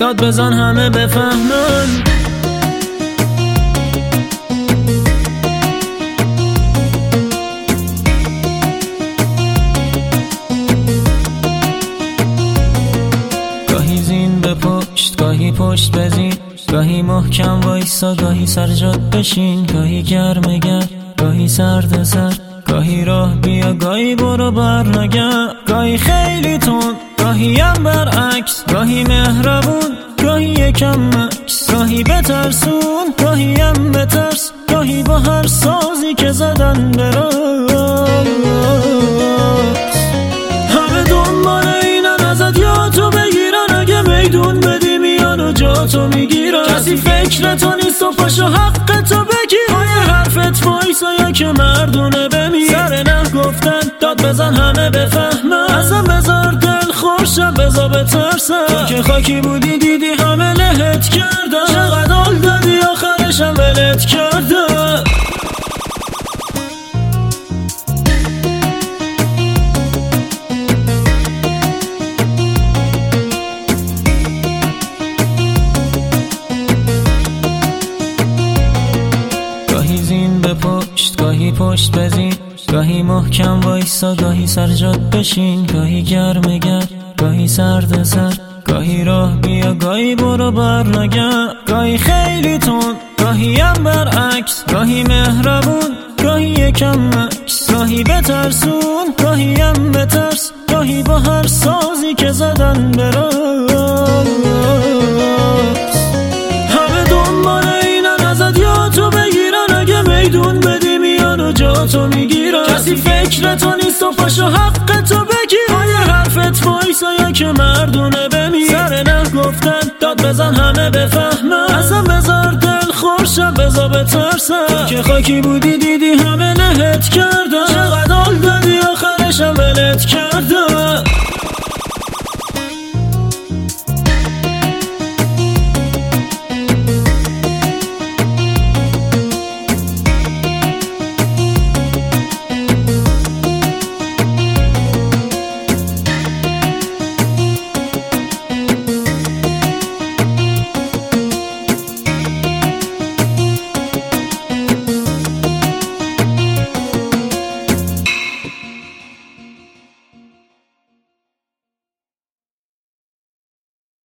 داد بزن همه بفهمن. گاهی زین به پشت، گاهی پشت بزین، گاهی محکم وایسا، گاهی سر جات بشین، گاهی گرم گرم، گاهی سرد سرد، گاهی راه بیا، گاهی برو بر نگرد، گاهی خیلی تند، گاهی هم برعکس، گاهی مهربون، گاهی یکم مکس، گاهی بترسون، گاهی هم بترس، گاهی با هر سازی که زدن براس. همه دنبال اینن ازت یا تو بگیرن، اگه میدون بدی میان و جا تو میگیرن. کسی فکر تو نیست و پاشو حق تو بگیر، پای حرفت وایسا یا که مردونه بمیر. سر نه گفتن داد بزن همه بفهمن، ازم بذار دل خورشم بذار بترسم. تو که خاکی بودی دیدی همه لهت کردن، چقدر حال دادی آخرشم ولت کردن. گاهی زین به پشت، گاهی پشت بزین، گاهی محکم وایسا، گاهی سر جات بشین، گاهی گرم گرم، گاهی سرد سرد، گاهی راه بیا، گاهی برو بر نگرد، گاهی خیلی تند، گاهی هم برعکس، گاهی مهربون، گاهی یکم مکس، گاهی بترسون، گاهی هم بترس، گاهی با هر سازی که زدن براس. همه دنبال اینن ازت یا تو بگیرن، اگه میدون بدی میان و جا تو میگیرن. کسی فکر تو نیست و پاشو حق تو بگیر، پای حرفت وایسا یا که مردونه بمیر. سر نه گفتن داد بزن همه بفهمن، ازم بذار دل خورشم بذار بترسم. تو که خاکی بودی دیدی همه لهت کردن، چقدر حال دادی آخرشم ولت کردن.